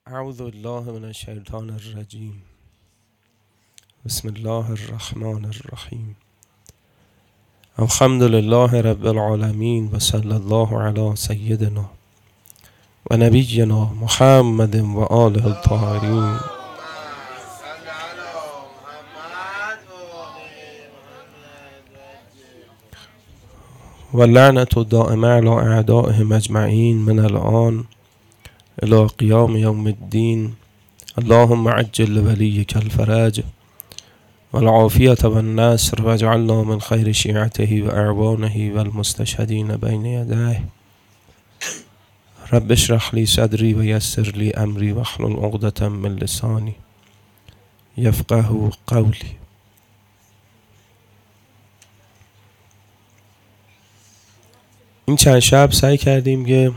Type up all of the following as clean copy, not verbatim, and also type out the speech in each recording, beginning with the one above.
اعوذ بالله من الشیطان الرجیم. بسم الله الرحمن الرحیم. الحمد لله رب العالمین و صلی الله علی سیدنا و نبینا محمد و آله الطاهرین. و لعنت دائمه علی اعدائهم اجمعین من الآن الى قیام یوم الدین. اللهم عجل لولیک الفرج والعافیة والنصر واجعلنا من خیر شیعته و اعوانه و المستشهدین بین یدیه. رب اشرح لی صدری و یسر لی امری واحلل عقدة من لسانی یفقهوا قولی. این چند شب سعی کردیم که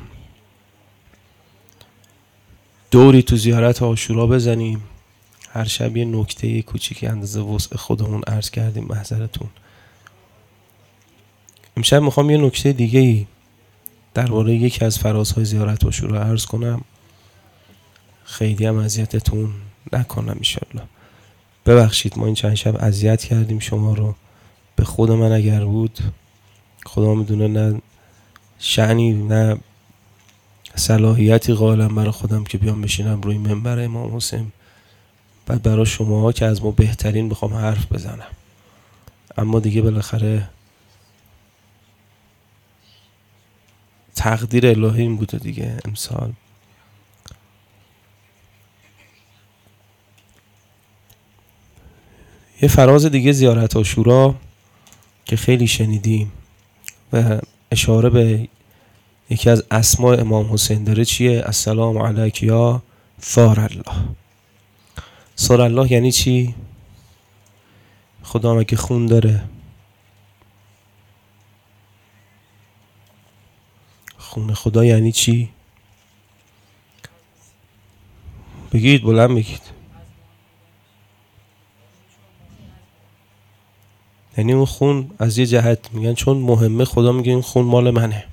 دوری تو زیارت عاشورا بزنیم. هر شب یه نکته کوچیکی اندازه وسع خودمون عرض کردیم محضرتون. امشب میخوام یه نکته دیگه‌ای درباره یکی از فرازهای زیارت عاشورا عرض کنم. خیلی هم اذیتتون نکنم انشالله. ببخشید ما این چند شب اذیت کردیم شما رو. به خود من اگر بود خدا میدونه نه شأنی نه صلاحیتی قائلم برای خودم که بیام بشینم روی منبر امام حسین بعد برای شماها که از ما بهترین بخوام حرف بزنم. اما دیگه بالاخره تقدیر الهی این بوده دیگه. امسال یه فراز دیگه زیارت عاشورا که خیلی شنیدیم و اشاره به یکی از اسماء امام حسین داره. چیه؟ السلام علیک یا ثار الله. ثار الله یعنی چی؟ خدا مگه خون داره؟ خون خدا یعنی چی؟ بگید، بلند بگید. یعنی اون خون از یه جهت میگن چون مهمه خدا میگه این خون مال منه.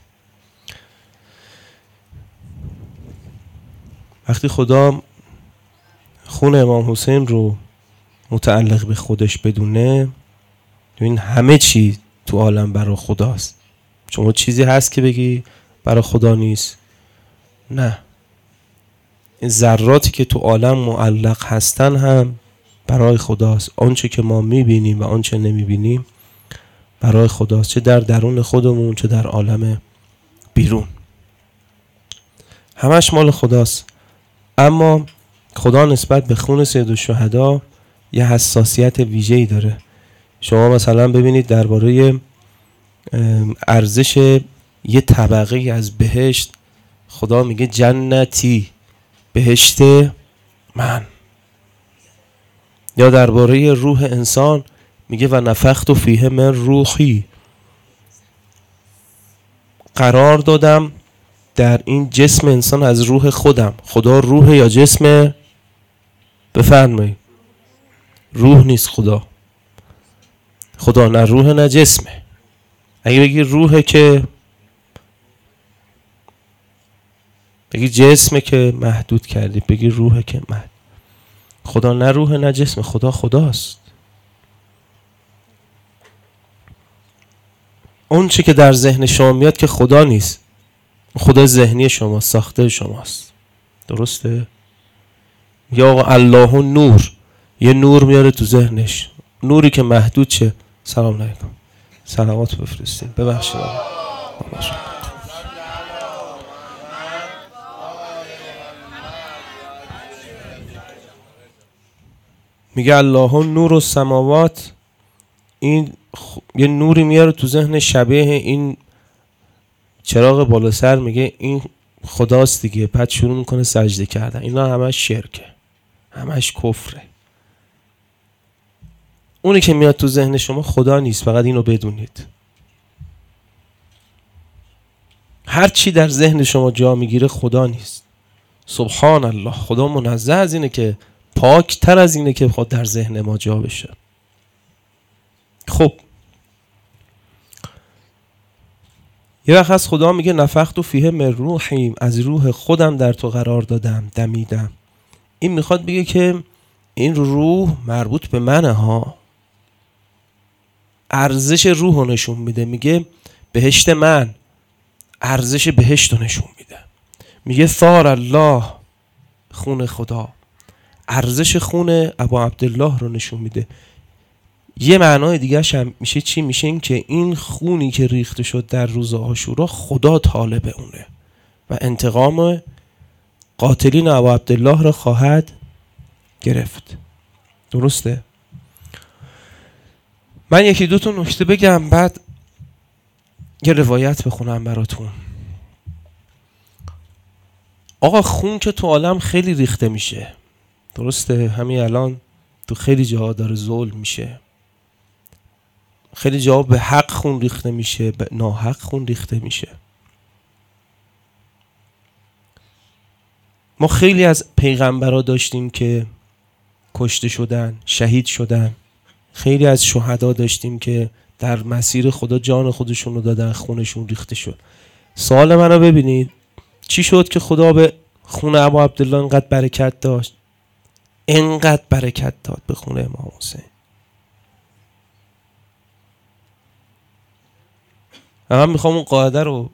وقتی خدا خون امام حسین رو متعلق به خودش بدونه، این همه چی تو عالم برای خداست. شما چیزی هست که بگی برای خدا نیست؟ نه. این ذراتی که تو عالم معلق هستن هم برای خداست. آنچه که ما میبینیم و آنچه نمیبینیم برای خداست، چه در درون خودمون چه در عالم بیرون، همش مال خداست. اما خدا نسبت به خون سیدالشهدا یه حساسیت ویژه‌ای داره. شما مثلا ببینید درباره ارزش یه طبقه از بهشت خدا میگه جنتی، بهشت من. یا درباره روح انسان میگه و نفخت فیه من روحی، قرار دادم در این جسم انسان از روح خودم. خدا روح یا جسم؟ بفرمایید. روح نیست خدا. خدا نه روح نه جسمه. اگه بگی روحه که بگی جسمه که محدود کردی، بگی روحه که محدود. خدا نه روح نه جسم. خدا خداست. اون چی که در ذهن شما میاد که خدا نیست. خدا ذهنی شما، ساخته شماست. درسته؟ یا آقا الله نور، یه نور میاره تو ذهنش. نوری که محدود چه؟ سلام علیکم. صلوات بفرستید. ببخشید. میگه الله نور السماوات. این یه نوری میاره تو ذهن شبیه این چراغ بالا سر، میگه این خداست دیگه. بعد شروع میکنه سجده کردن. اینا همش شرکه، همش کفره. اونی که میاد تو ذهن شما خدا نیست. فقط اینو بدونید. هر چی در ذهن شما جا میگیره خدا نیست. سبحان الله. خدا منزه از اینه که پاک تر از اینه که خود در ذهن ما جا بشه. خب یه وقت از خدا میگه نفخت فیه من روحی، از روح خودم در تو قرار دادم، دمیدم. این میخواد بگه که این روح مربوط به منه ها. ارزش روح رو نشون میده. میگه بهشت من، ارزش بهشت رو نشون میده. میگه ثار الله، خون خدا، ارزش خون ابا عبدالله رو نشون میده. یه معنای دیگه هم میشه چی؟ میشه این که این خونی که ریخته شد در روز عاشورا خدا طالب اونه و انتقام قاتلین ابا عبدالله رو خواهد گرفت. درسته؟ من یکی دو تا نکته بگم بعد یه روایت بخونم براتون. آقا خون که تو عالم خیلی ریخته میشه، درسته؟ همین الان تو خیلی جاها داره ظلم میشه، خیلی جاها به حق خون ریخته میشه، به ناحق خون ریخته میشه. ما خیلی از پیغمبرا داشتیم که کشته شدن، شهید شدن. خیلی از شهدا داشتیم که در مسیر خدا جان خودشون رو دادن، خونشون ریخته شد. سوال منو ببینید، چی شد که خدا به خون ابا عبدالله انقدر برکت داشت؟ انقدر برکت داد به خون امام حسین. من میخوام اون قاعده رو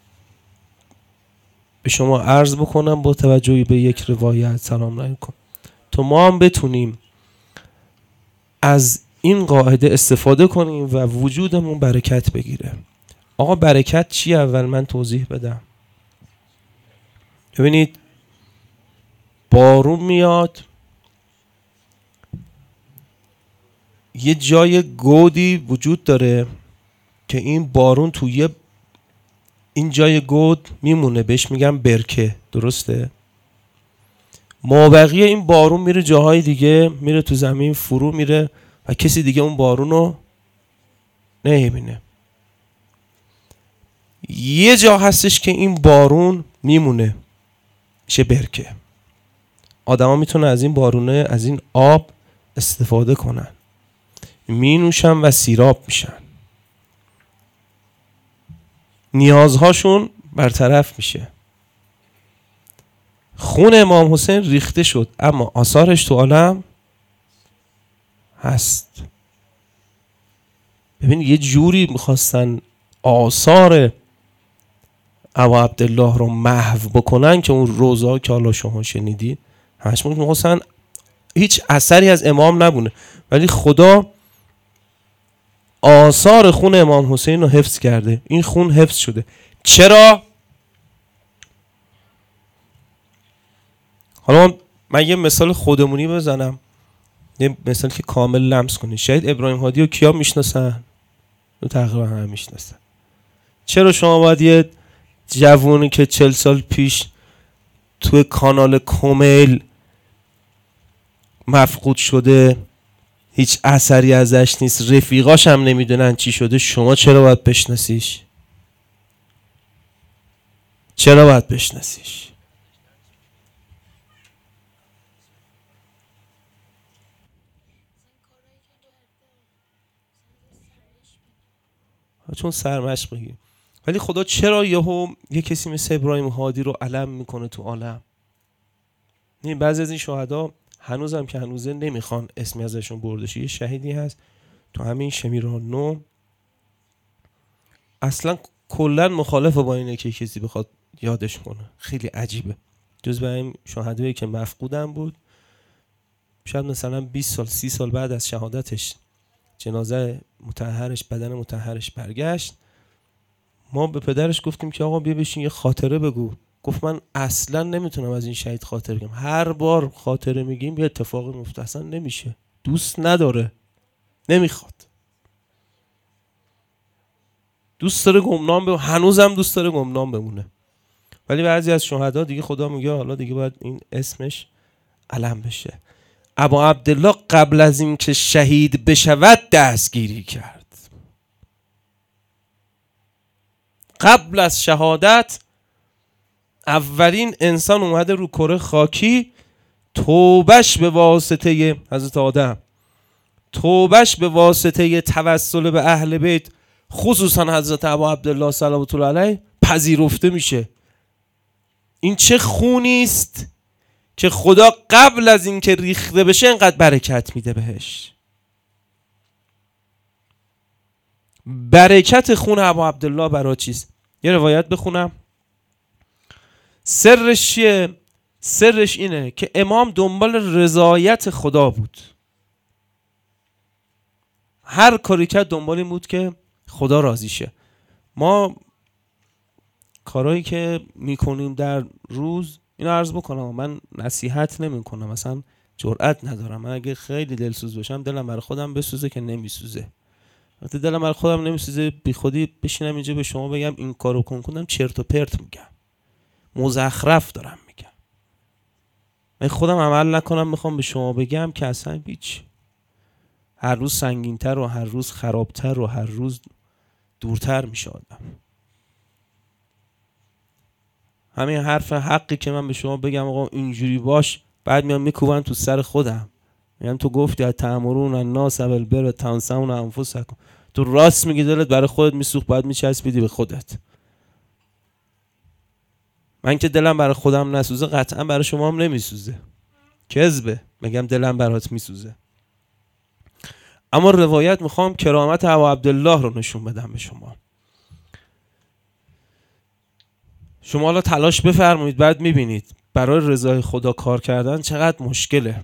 به شما عرض بکنم با توجه به یک روایت. سلام علیکم. تو ما هم بتونیم از این قاعده استفاده کنیم و وجودمون برکت بگیره. آقا برکت چی؟ اول من توضیح بدم. ببینید بارون میاد، یه جای گودی وجود داره که این بارون توی این جای گود میمونه، بهش میگم برکه. درسته؟ مابقی این بارون میره جاهای دیگه، میره تو زمین فرو میره و کسی دیگه اون بارون رو نمیبینه. یه جا هستش که این بارون میمونه، میشه برکه. آدما میتونن از این بارونه، از این آب استفاده کنن، می نوشن و سیراب میشن، نیازهاشون برطرف میشه. خون امام حسین ریخته شد اما آثارش تو عالم هست. ببین یه جوری میخواستن آثار ابا عبدالله رو محو بکنن که اون روزا که حالا شما شنیدید همش میخواستن هیچ اثری از امام نبونه، ولی خدا آثار خون امام حسین رو حفظ کرده. این خون حفظ شده. چرا؟ حالا من یه مثال خودمونی بزنم، یه مثال که کامل لمس کنید. شهید ابراهیم هادی رو کیا میشناسن؟ تقریبا همه میشناسن. چرا شما باید یه جوونی که 40 سال پیش توی کانال کمیل مفقود شده، هیچ اثری ازش نیست، رفیقاش هم نمیدونن چی شده، شما چرا باید بشناسیش؟ چرا باید بشناسیش؟ چون سرمشق بگیم. ولی خدا چرا یه کسی مثل ابراهیم هادی رو علم میکنه تو عالم؟ بعضی از این شهدا هنوزم که هنوزه نمیخوان اسمی ازشون برده شه. یه شهیدی هست تو همین شمیرانو اصلا کلا مخالفه با اینه که کسی بخواد یادش کنه. خیلی عجیبه. جز به این شهدایی که مفقودن بود، شاید مثلا 20 سال 30 سال بعد از شهادتش جنازه مطهرش، بدن مطهرش برگشت. ما به پدرش گفتیم که آقا بیا بشین یه خاطره بگو. گفت من اصلا نمیتونم از این شهید خاطره بگم. هر بار خاطره میگیم یه اتفاقی میفته، اصلا نمیشه، دوست نداره، نمیخواد، دوست داره گمنام بمونه. هنوزم دوست داره گمنام بمونه. ولی بعضی از شهدا دیگه خدا میگه حالا دیگه باید این اسمش علم بشه. ابا عبدالله قبل از این که شهید بشود دستگیری کرد. قبل از شهادت اولین انسان اومده رو کره خاکی، توبش به واسطه حضرت آدم، توبش به واسطه توسل به اهل بیت، خصوصا حضرت ابا عبدالله صلوات الله علیه، پذیرفته میشه. این چه خونی است که خدا قبل از این که ریخته بشه اینقدر برکت میده بهش. برکت خون ابا عبدالله برای چیست؟ یه روایت بخونم. سرش چیه؟ سرش اینه که امام دنبال رضایت خدا بود. هر کاری کرد دنبال این بود که خدا راضی شه. ما کارهایی که میکنیم در روز، اینو عرض بکنم، من نصیحت نمی کنم، مثلا جرئت ندارم. من اگه خیلی دلسوز باشم دلم برای خودم بسوزه که نمیسوزه. وقتی دلم برای خودم نمیسوزه بی خودی بشینم اینجا به شما بگم این کارو کنم، چرت و پرت میگم، مزخرف دارم میگم. من خودم عمل نکنم میخوام به شما بگم که اصلا هیچ. هر روز سنگین‌تر و هر روز خرابتر و هر روز دورتر میشه آدم. همین حرف حقی که من به شما بگم آقا اینجوری باش، بعد میام میکوبن تو سر خودم، میگم تو گفتی تأمرون الناس بالبر و تنسون انفسکم. تو راست میگی، دلت برای خودت میسوخت، باید میچسبیدی به خودت. من که دلم برای خودم نسوزه قطعا برای شما هم نمیسوزه. کذبه میگم دلم برات میسوزه. اما روایت میخوام کرامت ابا عبدالله رو نشون بدم به شما. شما حالا تلاش بفرمایید، بعد میبینید برای رضای خدا کار کردن چقدر مشکله.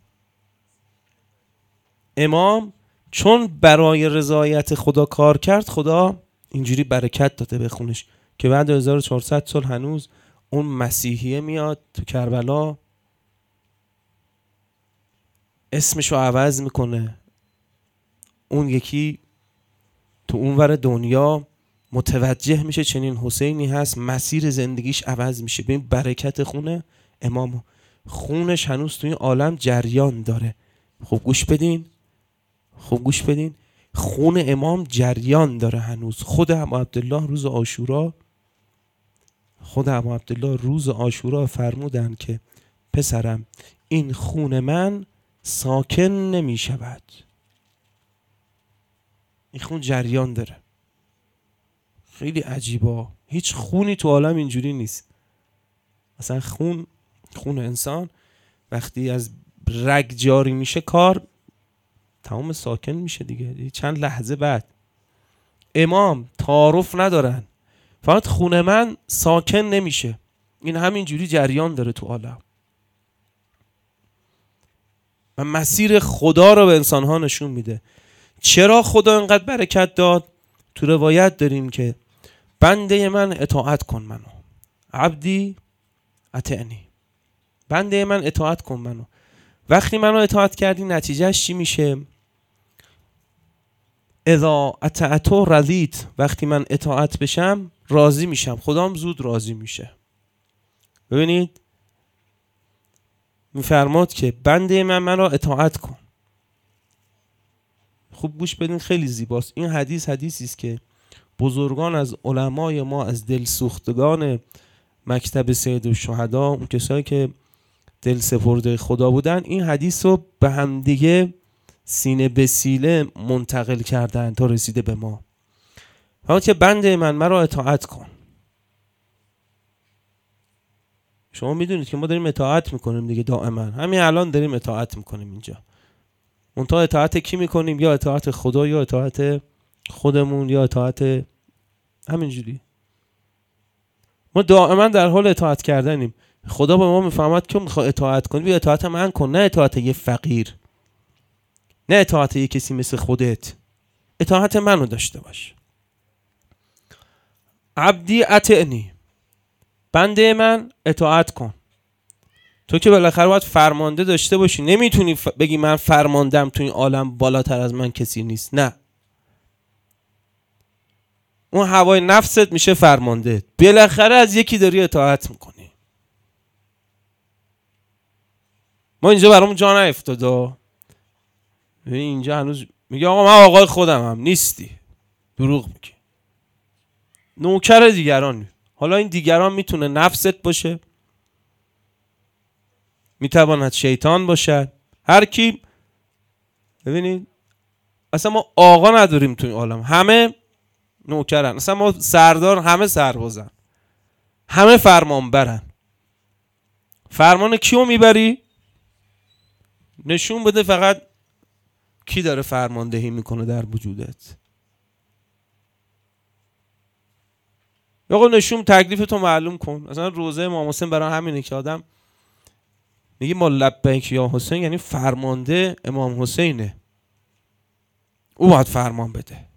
امام چون برای رضایت خدا کار کرد، خدا اینجوری برکت داده به خونش که بعد 1400 سال هنوز اون مسیحیه میاد تو کربلا، اسمشو عوض میکنه. اون یکی تو اونور دنیا متوجه میشه چنین حسینی هست، مسیر زندگیش عوض میشه. ببین برکت خونه امام، خونش هنوز توی عالم جریان داره. خب گوش بدین، خب گوش بدین، خون امام جریان داره هنوز. خود ابا عبدالله روز عاشورا فرمودن که پسرم این خون من ساکن نمی شود. این خون جریان داره. خیلی عجیبه، هیچ خونی تو عالم اینجوری نیست. مثلا خون انسان وقتی از رگ جاری میشه کار تمام ساکن میشه دیگه، چند لحظه بعد. امام تعارف ندارن، فقط خون من ساکن نمیشه، این همینجوری جریان داره تو عالم و مسیر خدا رو به انسانها نشون میده. چرا خدا اینقدر برکت داد؟ تو روایت داریم که بنده من اطاعت کن منو، عبدی اطعنی، بنده من اطاعت کن منو. وقتی منو اطاعت کردی نتیجهش چی میشه؟ اذا اطعتو رضیت، وقتی من اطاعت بشم راضی میشم، خدام زود راضی میشه. ببینید میفرماد که بنده منو اطاعت کن. خوب گوش بدین، خیلی زیباست این حدیث. حدیثی است که بزرگان از علمای ما، از دلسوختگان مکتب سید الشهدا، اون کسایی که دل سپرده خدا بودن، این حدیث رو به همدیگه سینه به سینه منتقل کردن تا رسیده به ما. حالا که بنده من مرا اطاعت کن. شما میدونید که ما داریم اطاعت میکنیم دیگه، دائما همین الان داریم اطاعت میکنیم اینجا. منتها اطاعت کی میکنیم؟ یا اطاعت خدا، یا اطاعت خودمون، یا اطاعت همینجوری. ما دائما در حال اطاعت کردنیم. خدا به ما میفهمد که میخوای اطاعت کنی، بیا اطاعت من کن، نه اطاعت یه فقیر، نه اطاعت یه کسی مثل خودت، اطاعت منو داشته باش. عبدی اطعنی، بنده من اطاعت کن. تو که بالاخره باید فرمانده داشته باشی، نمیتونی بگی من فرماندم تو این عالم بالاتر از من کسی نیست. نه، اون هوای نفست میشه فرمانده، بالاخره از یکی داری اطاعت میکنی. ما اینجا برامون جا نیفتاده. اینجا هنوز میگه آقا من آقای خودم هم نیستی، دروغ میگی، نوکر دیگران. حالا این دیگران میتونه نفست باشه، میتواند شیطان باشد، هر کی. ببینید اصلا ما آقا نداریم تو این عالم، همه نوکرن. اصلا ما سردار، همه سربازن، همه فرمانبرن. فرمان کیو میبری؟ نشون بده فقط کی داره فرماندهی میکنه در وجودت. آقا نشون تکلیف تو معلوم کن. مثلا روزه امام حسین برای همینه که آدم میگه ما لبیک یا حسین، یعنی فرمانده امام حسینه، او باید فرمان بده.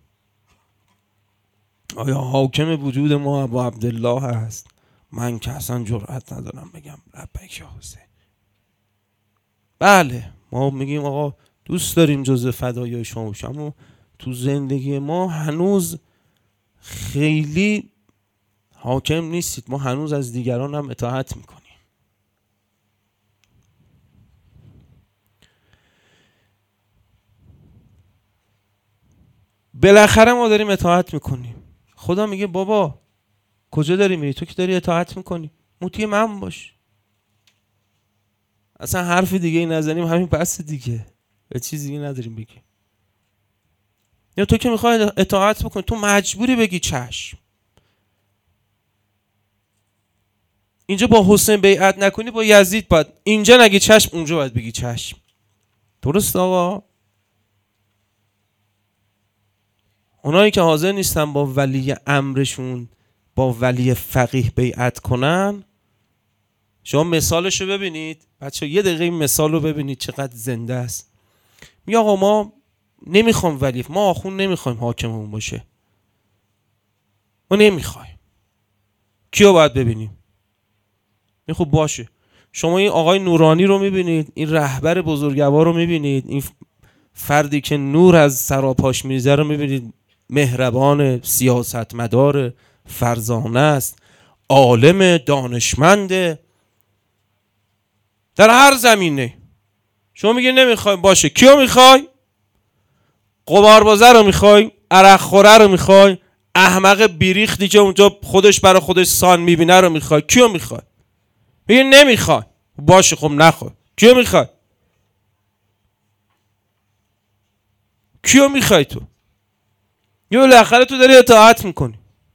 آیا حاکم وجود ما ابو عبدالله هست؟ من که اصلا جرئت ندارم بگم لبیک یا حسین. بله ما میگیم آقا دوست داریم جزء فدایای شما باشیم، اما تو زندگی ما هنوز خیلی حاکم نیستید. ما هنوز از دیگران هم اطاعت میکنیم. بالاخره ما داریم اطاعت میکنیم. خدا میگه بابا کجا داری میری؟ تو که داری اطاعت میکنی، مطیع من باش. اصلا حرف دیگه ای نزنیم، همین بس دیگه، به چیز دیگه نداریم بگی. یا تو که میخوای اطاعت بکنی، تو مجبوری بگی چشم. اینجا با حسین بیعت نکنی، با یزید باید اینجا نگی چشم، اونجا باید بگی چشم. درست آقا؟ اونایی که حاضر نیستن با ولی امرشون، با ولی فقیه بیعت کنن، شما مثالشو ببینید بچه، یه دقیقه این مثال رو ببینید چقدر زنده است. میگه آقا ما نمیخوام ولی، ما آخون نمیخوایم حاکممون باشه، ما نمیخوایم. کیو باید ببینیم؟ خب باشه، شما این آقای نورانی رو میبینید، این رهبر بزرگوار رو میبینید، این فردی که نور از سراپاش میریزه رو میبینید، مهربان، سیاستمدار، فرزانه است، عالم، دانشمند در هر زمینه. شما میگی نمیخوای، باشه کیو میخوای؟ قماربازه رو میخوای؟ عرق خوره رو میخوای؟ احمق بیریختی که اونجا خودش برای خودش سان میبینه رو میخوای؟ کیو میخوای؟ میگی نمیخوای، باشه خب نخوای. کیو میخوای؟ کیو میخوای تو؟ یه بالاخره تو داری اطاعت میکنی.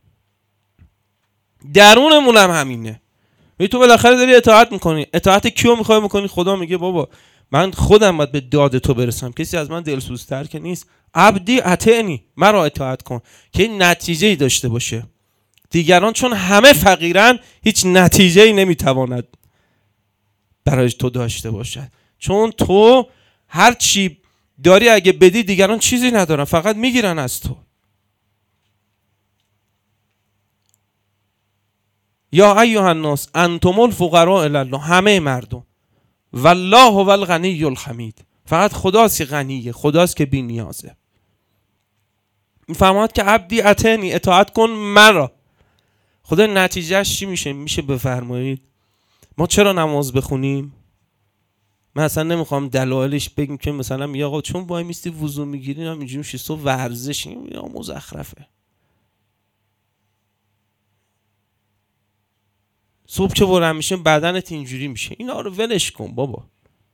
درونمون هم همینه. تو بالاخره داری اطاعت میکنی. اطاعت کیو میخوای میکنی؟ خدا میگه بابا من خودم باید به داد تو برسم، کسی از من دلسوزتر که نیست. عبدی اطیعنی، مرا اطاعت کن که نتیجه‌ای داشته باشه. دیگران چون همه فقیرن، هیچ نتیجه‌ای نمیتواند برای تو داشته باشد، چون تو هر چی داری اگه بدی دیگران چیزی ندارن، فقط میگیرن از تو. یا ایها الناس انتم الفقراء الی الله، همه مردم، والله هو الغنی الحمید، فقط خداست که غنیه، خداست که بی نیازه. میفرماد که عبدی اطیعنی، اطاعت کن مرا. خدا نتیجهش چی میشه؟ میشه بفرمایید ما چرا نماز بخونیم؟ من اصلا نمیخوام دلایلش بگیم که مثلا میگه آقا چون وای میستی وضو میگیری اینجوری میشه تو ورزش، یا مزخرفه. صبح که بلند میشه بدنت اینجوری میشه، اینا رو ولش کن بابا.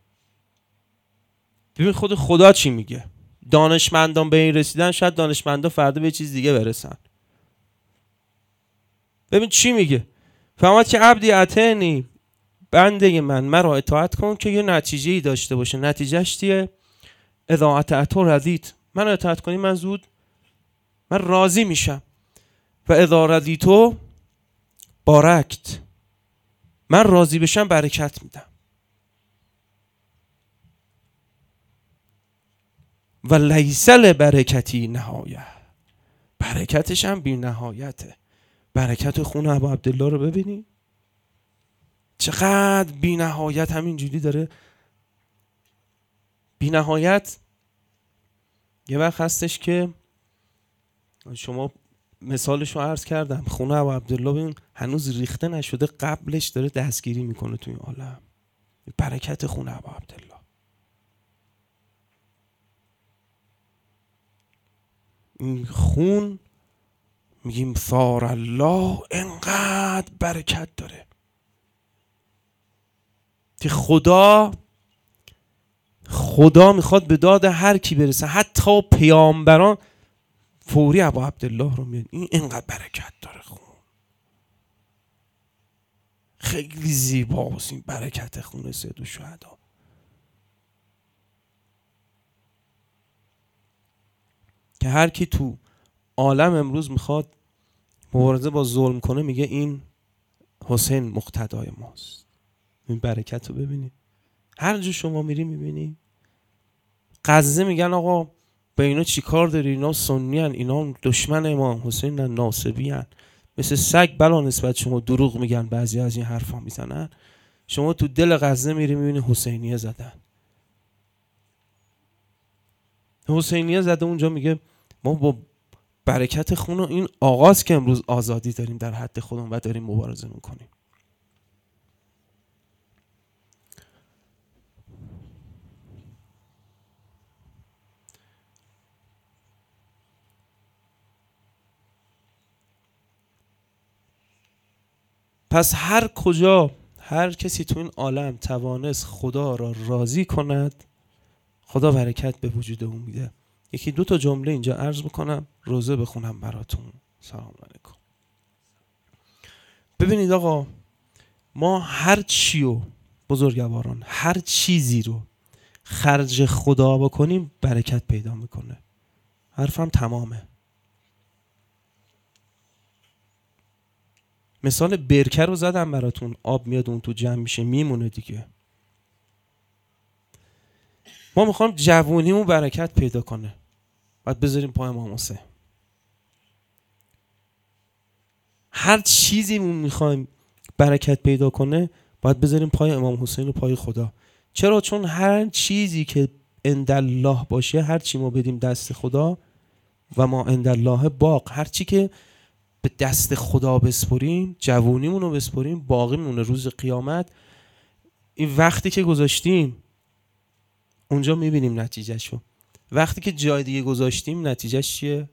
ببین خود خدا چی میگه. دانشمندان به این رسیدن، شاید دانشمندان فردا به چیز دیگه برسن. ببین چی میگه. فرمود که عبدی اطیعنی، بنده من مرا اطاعت کن که یه نتیجه‌ای داشته باشه. نتیجهش چیه؟ اذا اطعت رضیت، من اطاعت کنی من زود من راضی میشم. و اذا رضیت بارکت، من راضی بشم برکت میدم. و لیس لبرکتی نهایه، برکتش هم بی نهایته. برکت خون ابو عبدالله رو ببینی چقدر بی نهایت همینجوری داره. بی نهایت یه وقت هستش که شما مثالش رو عرض کردم، خونه ابو عبدالله ببین هنوز ریخته نشده، قبلش داره دستگیری میکنه توی این عالم. برکت خونه ابو عبدالله. این خون میگیم ثار الله، انقدر برکت داره که خدا میخواد به داد هر کی برسه، حتی پیامبران فوری ابو عبدالله رو میاد. این انقدر برکت داره خون. خیلی زیباست این برکت خون سید الشهدا. که هر کی تو عالم امروز میخواد مبارزه با ظلم کنه میگه این حسین مقتدای ماست. این برکت رو ببینید، هر جا شما میری میبینی. غزه میگن آقا به اینا چی کار داری، اینا سنی هن، اینا دشمن امام حسین هن، ناصبی هن. مثل سگ بلا نسبت شما دروغ میگن، بعضی از این حرفا میزنن. شما تو دل غزه میری میبینی حسینیه زدن. حسینیه زده اونجا میگه ما با برکت خون و این آغاز که امروز آزادی داریم در حد خودمون و داریم مبارزه میکنیم. پس هر کجا هر کسی تو این عالم توانست خدا را راضی کند، خدا برکت به وجود اون میده. یکی دو تا جمله اینجا عرض بکنم، روزه بخونم براتون. سلام علیکم. ببینید آقا، ما هر چیو بزرگواران هر چیزی رو خرج خدا بکنیم برکت پیدا میکنه. حرفم تمامه. مثال برکه رو زدم براتون، آب میاد اون تو جمع میشه میمونه دیگه. ما میخوایم جوونیمون برکت پیدا کنه، باید بذاریم پای امام حسین. هر چیزیمون میخوایم برکت پیدا کنه باید بذاریم پای امام حسین و پای خدا. چرا؟ چون هر چیزی که عندالله باشه، هر چی ما بدیم دست خدا و ما عندالله باق، هر چی که به دست خدا بسپریم، جوونیمون رو بسپریم، باقی مونه روز قیامت. این وقتی که گذاشتیم اونجا میبینیم نتیجهشو. وقتی که جای دیگه گذاشتیم نتیجهش چیه؟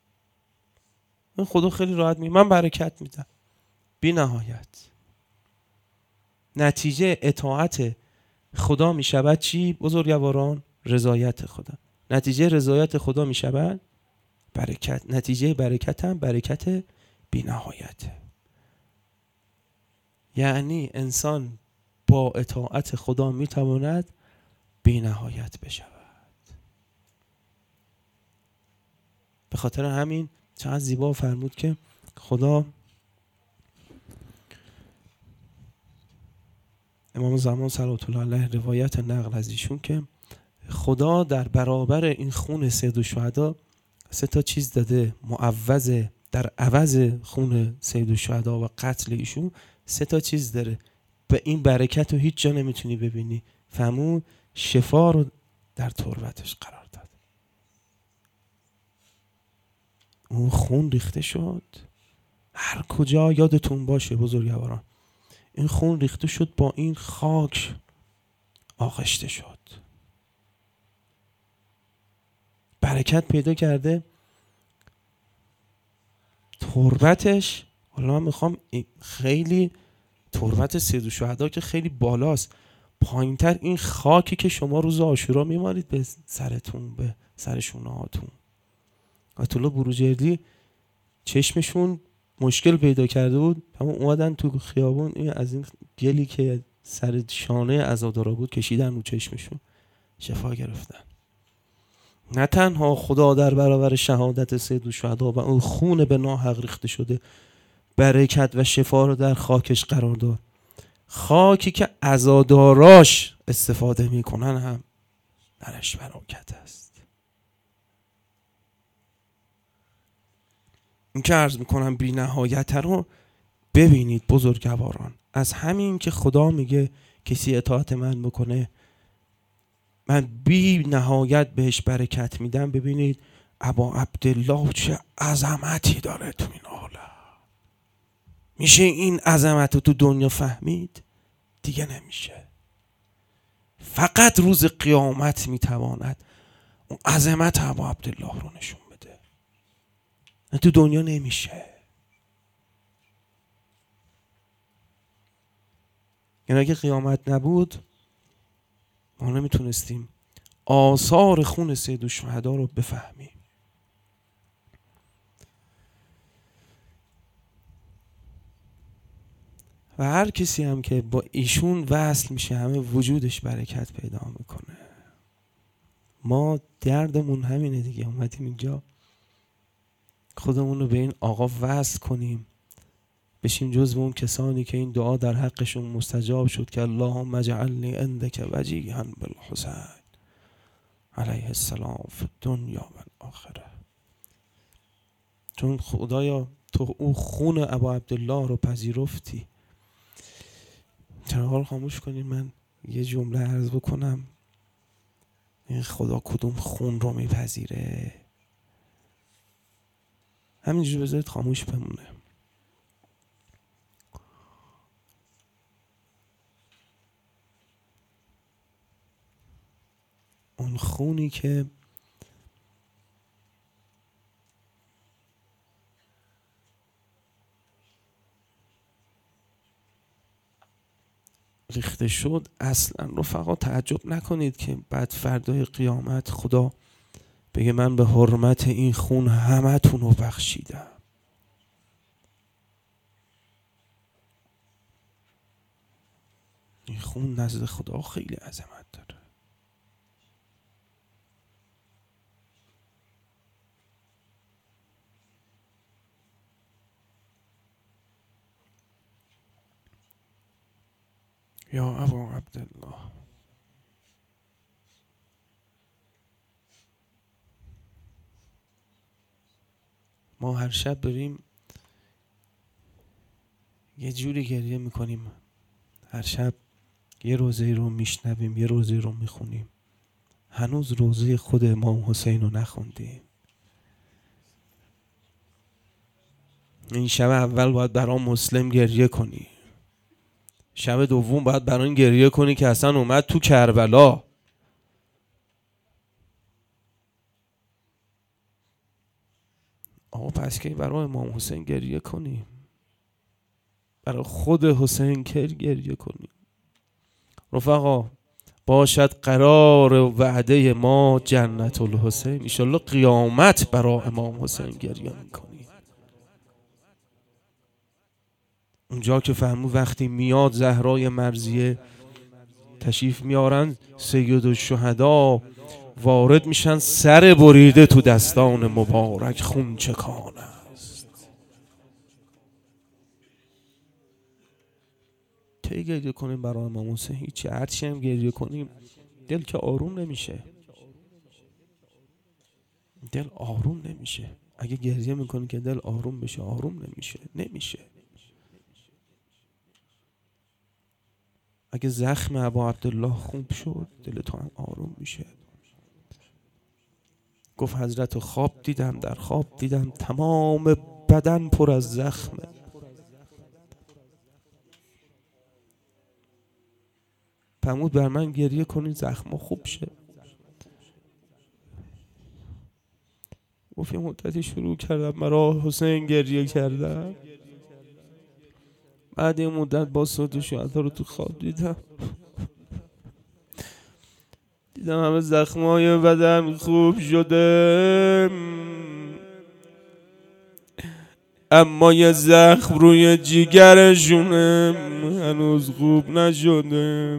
خدا خیلی راحت میگه من برکت میدم بی نهایت. نتیجه اطاعت خدا میشود چی بزرگواران؟ رضایت خدا. نتیجه رضایت خدا میشود برکت. نتیجه برکت هم برکت بی نهایت. یعنی انسان با اطاعت خدا میتواند بی نهایت بشود. به خاطر همین چقدر زیبا فرمود که خدا، امام زمان صلوات الله علیه روایت نقل از ایشون که خدا در برابر این خون سید الشهدا 3 چیز داده معوض در عوض خون سید الشهدا و قتل ایشون. 3 چیز داره. به این برکت رو هیچ جا نمیتونی ببینی. فهمون شفا رو در تربتش قرار داد. اون خون ریخته شد هر کجا، یادتون باشه بزرگواران، این خون ریخته شد با این خاک آغشته شد، برکت پیدا کرده. تربتش، حالا من میخوام خیلی تربت سید الشهدا که خیلی بالاست، پایینتر این خاکی که شما روز عاشورا میمارید به سرتون، به سر شونه هاتون. آیت الله بروجردی چشمشون مشکل پیدا کرده بود، اما اومدن تو خیابون این از این گلی که سر شانه عزادارا بود کشیدن رو چشمشون، شفا گرفتن. نه تنها خدا در برابر شهادت سید الشهدا و اون خون به ناحق ریخته شده برکت و شفا رو در خاکش قرار داد، خاکی که عزاداراش استفاده میکنن هم درش برکت است. این که عرض میکنم بی نهایت رو ببینید بزرگواران. از همین که خدا میگه کسی اطاعت من بکنه من بی نهایت بهش برکت میدم. ببینید ابا عبدالله چه عظمتی داره تو این عالم. میشه این عظمت رو تو دنیا فهمید؟ دیگه نمیشه. فقط روز قیامت میتواند اون عظمت ابا عبدالله رو نشون بده. تو دنیا نمیشه. یعنی اگه قیامت نبود ما نمیتونستیم آثار خون سید الشهدا رو بفهمیم. و هر کسی هم که با ایشون وصل میشه همه وجودش برکت پیدا میکنه. ما دردمون همینه دیگه، اومدیم اینجا خودمون رو به این آقا وصل کنیم، بشیم جزو اون کسانی که این دعا در حقشون مستجاب شد که اللهم اجعلنی عندک وجیها بالحسین علیه السلام فی الدنیا و الاخره. چون خدایا تو او خون ابا عبدالله رو پذیرفتی. چرا حال خاموش کنیم من یه جمله عرض بکنم، این خدا کدوم خون رو میپذیره؟ همینجور بذارید خاموش بمونه. اون خونی که ریخته شد، اصلا رفقا تعجب نکنید که بعد فردای قیامت خدا بگه من به حرمت این خون همه تون رو بخشیدم. این خون نزد خدا خیلی عظمت داره. یا ابا عبدالله، ما هر شب بریم یه جوری گریه میکنیم، هر شب یه روزه رو میشنویم، یه روزه رو میخونیم. هنوز روزه خود امام حسین رو نخوندیم. این شب اول باید برای مسلم گریه کنی، شب دوم باید برای این گریه کنی که اصلا اومد تو کربلا. آقا پس که برای امام حسین گریه کنیم، برای خود حسین گریه کنیم. رفقا باشد قرار وعده ما جنت الحسین، انشالله قیامت برای امام حسین گریه میکنیم. اونجا که فهمو وقتی میاد زهرای مرضیه تشریف میارن، سید الشهدا وارد میشن، سر بریده تو دستان مبارک خون چکان است. کی گریه کنیم برای امام حسین؟ هیچی، هرچی هم گریه کنیم دل که آروم نمیشه، دل آروم نمیشه. اگه گریه میکنی که دل آروم بشه، آروم نمیشه. اگه زخم ابا عبدالله خوب شد دل تو هم آروم میشه. گفت حضرت خواب دیدم، در خواب دیدم تمام بدن پر از زخمه. فرمود بر من گریه کنید زخم خوب شه. گفت یه مدتی شروع کردم برای حسین گریه کردم، بعد یه مدت با صوت شهدا رو تو خواب دیدم همه زخمای بدن خوب شده، اما یه زخم روی جیگرشونه هنوز خوب نشده.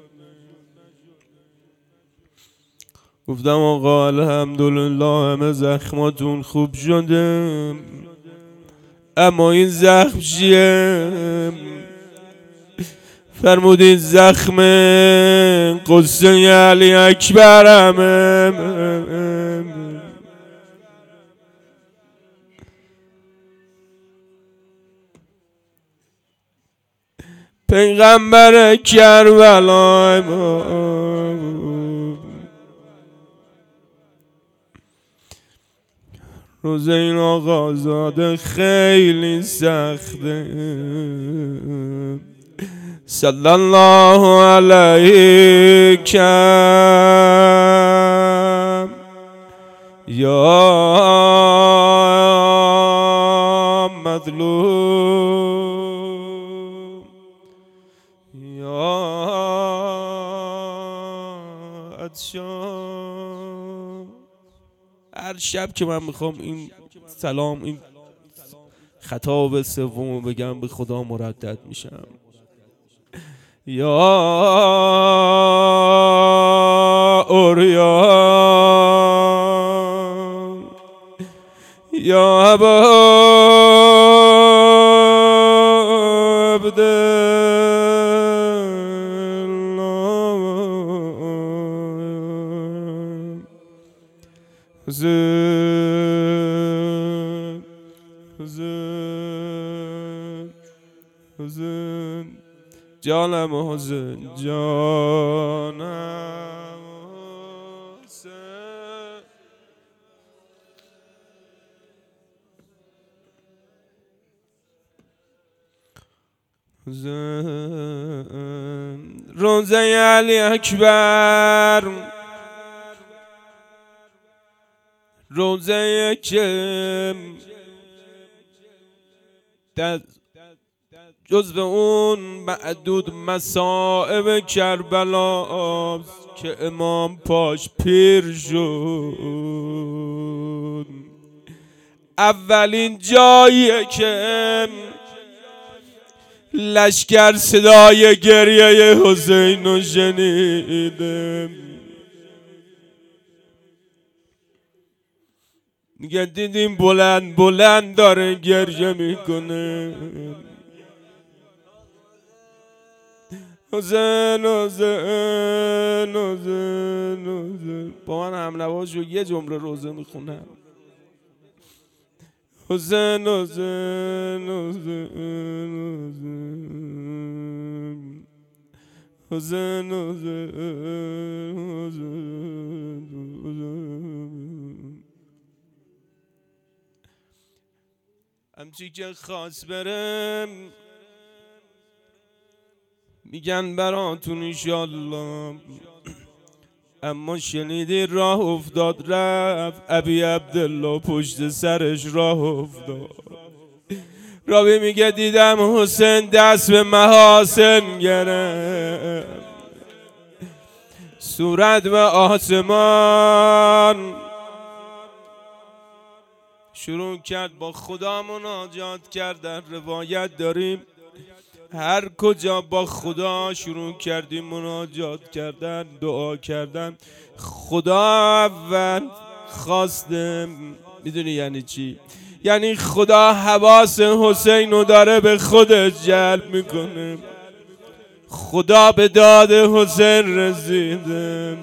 گفتم آقا الحمدلله همه زخماتون خوب شده، اما این زخم چیه؟ فرمودید زخم قصه علی اکبرمه. پیغمبر کربلا روز این آقازاده خیلی سخته. صلی الله علیک یا مظلوم یا عطشان. هر شب که من میخوام این سلام، این خطاب سومو بگم به خدا مردد میشم. یا اوریان یا ابا عبدالله حسین حسین حسین جانم حسین جانم حسین. حسین روزه علی اکبر، روزه که جزو اون معدود مصائب کربلا که امام پاش پیر شد. اولین جاییه که لشکر صدای گریه حسین رو شنیده. میگه دیدیم بلند بلند داره گریه میکنه. حسین حسین حسین حسین. با من هم نواز رو یه جمله روزه میخونم. حسین حسین حسین حسین حسین حسین. همچی که خواست برم میگن براتون انشالله، اما شنیدی راه افتاد رفت. ابی عبدالله پشت سرش راه افتاد. راوی میگه دیدم حسین دست به محاسن گرفت، صورت به آسمان شروع کرد با خدا مناجات کردن. روایت داریم هر کجا با خدا شروع کردیم مناجات کردن، دعا کردن، خدا اول خواستم. میدونی یعنی چی؟ یعنی خدا حواس حسین رو داره به خودش جلب میکنه. خدا به داد حسین رسیده.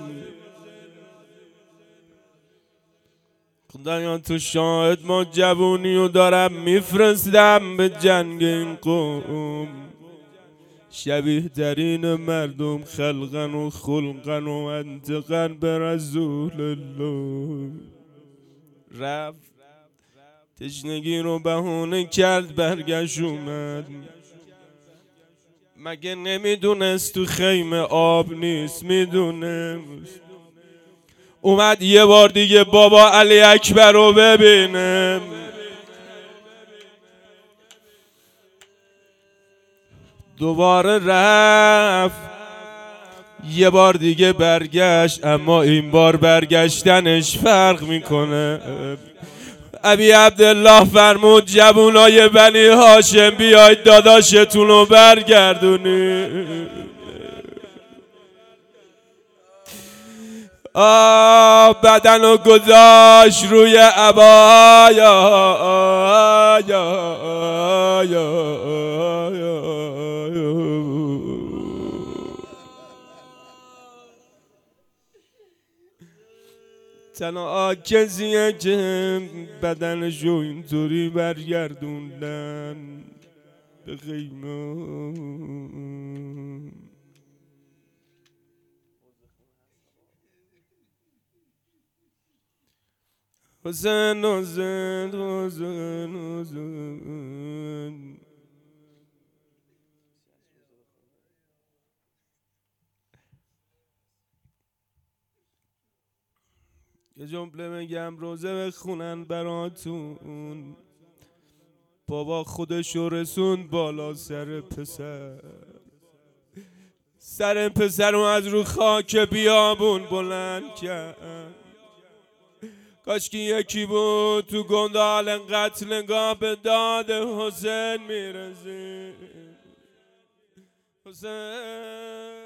خدایا تو شاهد ما جوونی رو دارم میفرستم به جنگ این قوم. شبیه ترین مردم خلقن و خلقن و انتقن به رسول الله. رفت تشنگی رو بهونه کرد برگشت اومد. مگه نمیدونست تو خیمه آب نیست؟ میدونست. اومد یه بار دیگه بابا علی اکبر رو ببینه. دوباره رفت یه بار دیگه برگشت، اما این بار برگشتنش فرق میکنه. ابی عبدالله فرمود جوونای بنی هاشم بیاید داداشتون رو برگردونی. بدن رو گذاشت روی عبایا. تنها کسیه که بدنشو اینطوری برگردوندن به خیمه. حسین حسین حسین حسین. یه جمله میگم روزه بخونن براتون. بابا خودشو رسوند بالا سر پسر. سر پسر رو از رو خاک بیابون بلند کرد. کاشکی یکی بود تو گندال قتلگاه به داد حسین میرسید. حسین